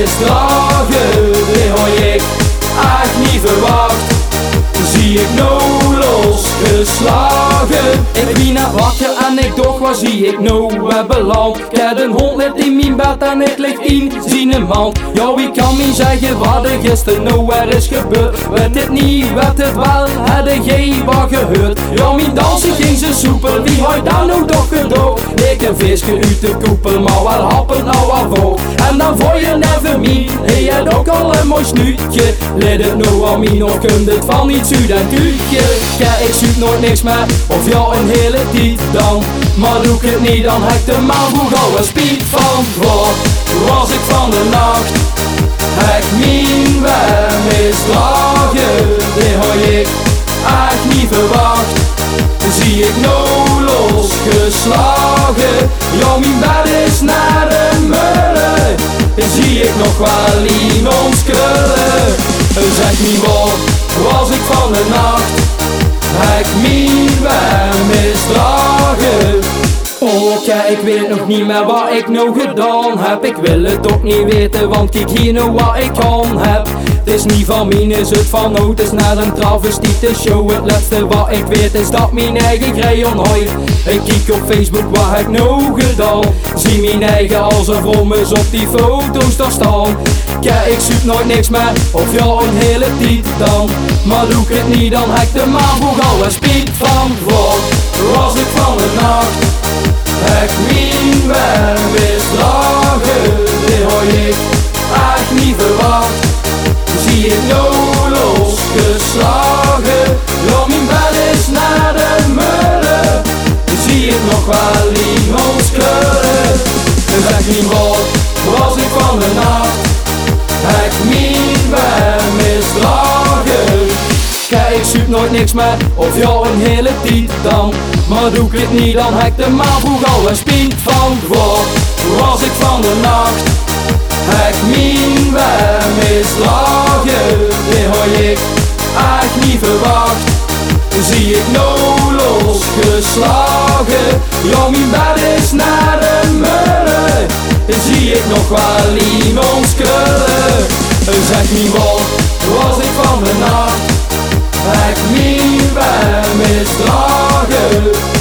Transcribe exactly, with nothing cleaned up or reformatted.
misdragen, dit had ik echt niet verwacht. Zie ik nou losgeslagen. Ik ben net wakker en ik dacht, waar zie ik nou weer beland? Ik heb een hond ligt in mijn bed en ik lig in zijn mand. Ja, wie kan me zeggen wat er gisteren nou weer is gebeurd? Weet het niet, weet het wel, had jij wat gehoord? Ja, mijn dansje ging zo soepel, wie had daar nou toch gedaan? Ik een visje uit de koepel, maar wel happen nou wel voor. En dan voor je never me, hij had ook al een mooi snuitje. Leed het nou aan mij, nog kunt het van niet zuid en tuutje. Ja, ik zoek nooit niks meer, of ja een hele tijd dan. Maar doe ik het niet, dan heb ik de man vroeg al een spiet van. Wat was ik van de nacht, heb ik mijn weer misdragen. Dit had ik echt niet verwacht. Zie ik nou losgeslagen. Ja, mijn bed is naar de mullen. Zie ik nog wel iemand krullen. Zeg niet wat was ik van de nacht, heb ik mijn weer misdragen. Oh, ja, ik weet nog niet meer wat ik nou gedaan heb. Ik wil het ook niet weten, want kijk hier nou wat ik aan heb. Het is niet van mij, is het van oud, is naar een travestiete show. Het laatste wat ik weet is dat mijn eigen crayon hooit. Ik kijk op Facebook, wat heb ik nou gedaan? Zie mijn eigen als een vrommes op die foto's daar staan. Ja, ik zoek nooit niks meer, of ja een hele tijd dan. Maar doe ik het niet, dan heb ik de maan vroeg al een spiet van. Wat was ik van de nacht, heb ik mijn weer misdragen. Dit had ik echt niet verwacht. Zie ik nou losgeslagen. Ja, mijn bed is naar de mullen. Zie ik nog wel iemands kleuren. Zeg niet wat was ik van de nacht, heb ik mijn weer misdragen. Kijk, ik zoek nooit niks meer, of ja een hele tijd dan. Maar doe ik het niet, dan heb ik de maan vroeg al een spiet van. Wat was ik van de nacht, heb ik mijn weer misdragen. Dit had ik echt niet verwacht. Zie ik nou losgeslagen. Ja, mijn bed is naar de mullen. Zie ik nog wel iemands krullen. Zeg niet wat was ik van de nacht, heb ik mijn weer misdragen.